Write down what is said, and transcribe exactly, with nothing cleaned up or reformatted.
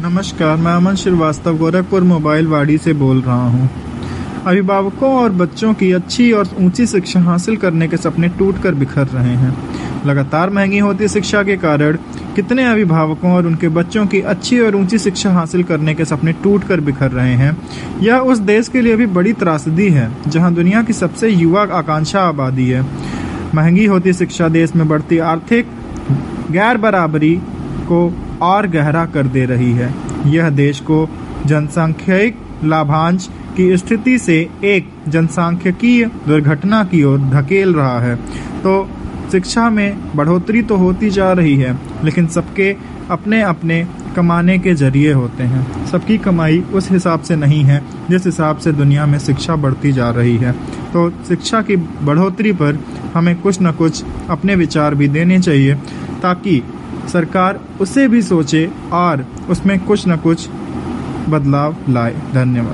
नमस्कार, मैं अमन श्रीवास्तव गोरखपुर मोबाइल वाड़ी से बोल रहा हूँ। अभिभावकों और बच्चों की अच्छी और ऊंची शिक्षा हासिल करने के सपने टूटकर बिखर रहे हैं। लगातार महंगी होती शिक्षा के कारण कितने अभिभावकों और उनके बच्चों की अच्छी और ऊंची शिक्षा हासिल करने के सपने टूटकर बिखर रहे हैं। यह उस देश के लिए भी बड़ी त्रासदी है जहां दुनिया की सबसे युवा आकांक्षा आबादी है। महंगी होती शिक्षा देश में बढ़ती आर्थिक गैर बराबरी को और गहरा कर दे रही है। यह देश को जनसांख्यिक लाभांश की स्थिति से एक जनसांख्यिकीय दुर्घटना की ओर धकेल रहा है। तो शिक्षा में बढ़ोतरी तो होती जा रही है, लेकिन सबके अपने अपने कमाने के जरिए होते हैं। सबकी कमाई उस हिसाब से नहीं है जिस हिसाब से दुनिया में शिक्षा बढ़ती जा रही है। तो शिक्षा की बढ़ोतरी पर हमें कुछ न कुछ अपने विचार भी देने चाहिए, ताकि सरकार उसे भी सोचे और उसमें कुछ न कुछ बदलाव लाए। धन्यवाद।